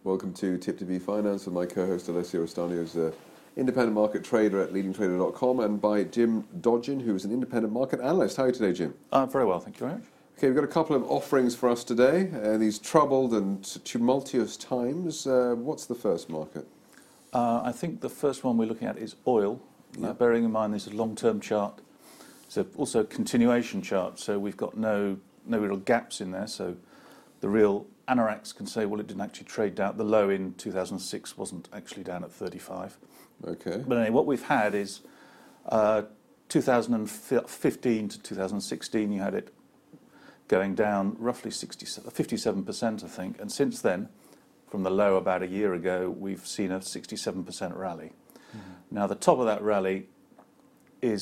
Welcome to Tip to Be Finance with my co-host Alessio Rostani, who's an independent market trader at leadingtrader.com, and by Jim Dodgin, who is an independent market analyst. How are you today, Jim? Very well, thank you very much. Okay, we've got a couple of offerings for us today. These troubled and tumultuous times. What's the first market? I think the first one we're looking at is oil. Yeah. Bearing in mind this is a long-term chart. It's also a continuation chart, so we've got no real gaps in there. So the real anoraks can say, well, it didn't actually trade down. The low in 2006 wasn't actually down at 35. Okay. But anyway, what we've had is 2015 to 2016, you had it going down roughly 57%, I think. And since then, from the low about a year ago, we've seen a 67% rally. Mm-hmm. Now, the top of that rally is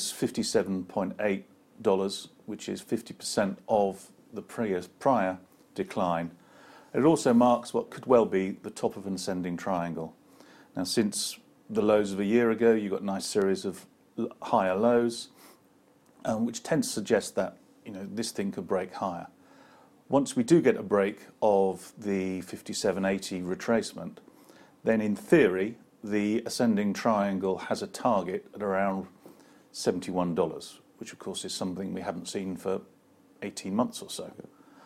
$57.8, which is 50% of the prior decline. It also marks what could well be the top of an ascending triangle. Now, since the lows of a year ago, you've got a nice series of higher lows, which tend to suggest that this thing could break higher. Once we do get a break of the 57.80 retracement, then in theory, the ascending triangle has a target at around $71, which of course is something we haven't seen for 18 months or so.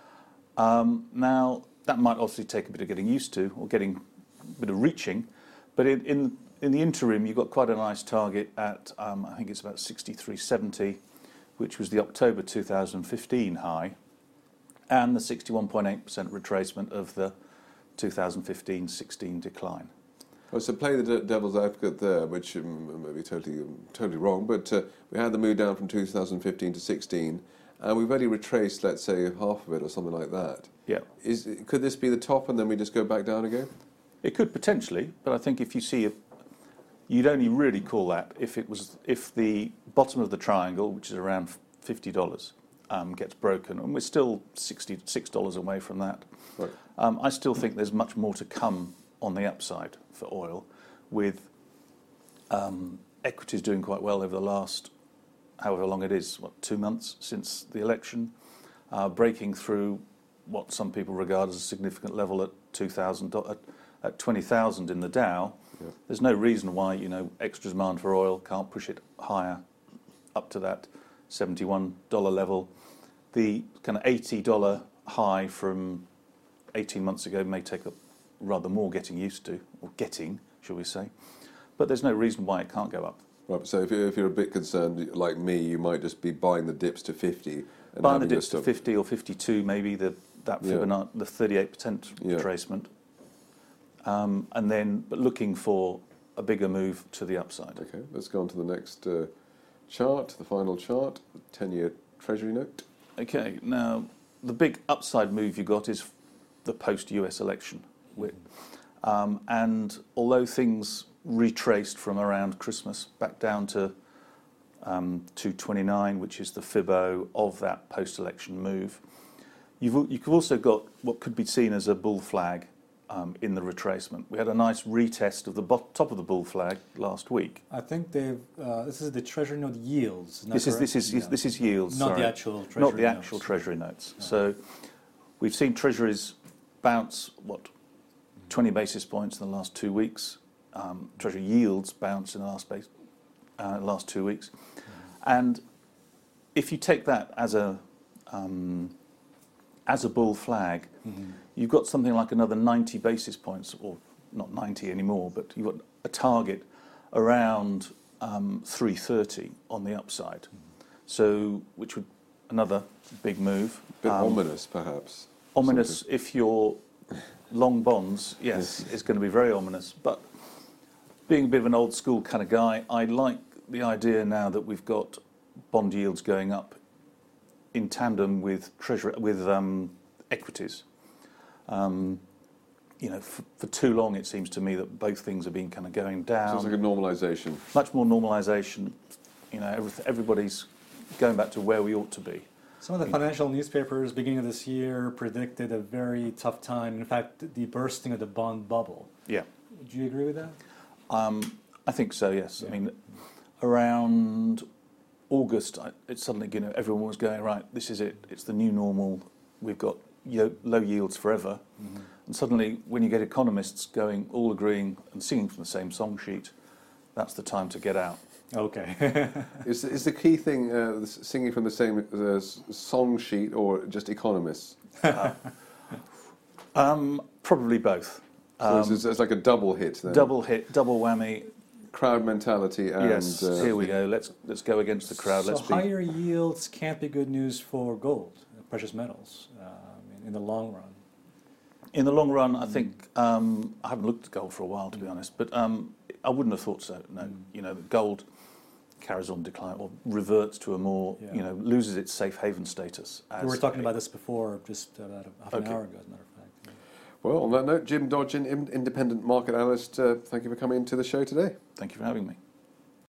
Now, that might obviously take a bit of getting used to, or getting a bit of reaching, but in the interim, you've got quite a nice target at, I think it's about 63.70, which was the October 2015 high, and the 61.8% retracement of the 2015-16 decline. Well, so play the devil's advocate there, which may be totally wrong, but we had the move down from 2015 to 16, and we've only retraced, let's say, half of it or something like that. Yeah. Could this be the top and then we just go back down again? It could potentially, but I think if you see you'd only really call that if the bottom of the triangle, which is around $50, gets broken, and we're still $66 away from that. Right. I still think there's much more to come on the upside for oil, with equities doing quite well over the last, however long it is, 2 months since the election, breaking through what some people regard as a significant level at at 20,000 in the Dow. Yeah. There's no reason why extra demand for oil can't push it higher up to that $71 level. The kind of $80 high from 18 months ago may take a rather more getting used to, or getting, shall we say. But there's no reason why it can't go up. Right, so if you're a bit concerned, like me, you might just be buying the dips to 50. And buying the dips to 50 or 52, maybe, the Fibonacci, the 38% retracement. But looking for a bigger move to the upside. Okay, let's go on to the next chart, the final chart, the 10-year Treasury note. Okay, now the big upside move you got is the post-US election. And although things retraced from around Christmas back down to 229, which is the Fibo of that post-election move, you've also got what could be seen as a bull flag in the retracement. We had a nice retest of the top of the bull flag last week. I think this is the Treasury note yields. This is yields. Not sorry. the actual Treasury Not the notes. actual Treasury notes. No. So we've seen Treasuries bounce 20 basis points in the last 2 weeks. Treasury yields bounce in the last 2 weeks, and if you take that as a bull flag, you've got something like another 90 basis points, or not 90 anymore, but you've got a target around 330 on the upside. So, which would another big move. A bit ominous, perhaps. Ominous if you're long bonds, yes, it's going to be very ominous. But being a bit of an old school kind of guy, I like the idea now that we've got bond yields going up in tandem with equities. For too long, it seems to me that both things have been kind of going down. So it's like a normalisation. Much more normalisation. Everybody's going back to where we ought to be. Some of the financial newspapers beginning of this year predicted a very tough time. In fact, the bursting of the bond bubble. Yeah. Do you agree with that? I think so, yes. Yeah. I mean, around August, it's suddenly, everyone was going, right, this is it. It's the new normal. We've got low yields forever. Mm-hmm. And suddenly, when you get economists going, all agreeing and singing from the same song sheet, that's the time to get out. Okay. Is the key thing singing from the same song sheet or just economists? Probably both. So it's like a double hit then. Double hit, double whammy. Crowd mentality and... Yes, here we go. Let's go against the crowd. So Let's be... higher yields can't be good news for gold, precious metals, in the long run. In the long run, I think I haven't looked at gold for a while, to be honest, but I wouldn't have thought so. No, gold carries on decline or reverts to a more, loses its safe haven status. We were talking about this before, just about half an hour ago, as a matter of fact. Well, on that note, Jim Dodgin, independent market analyst, thank you for coming into the show today. Thank you for having me.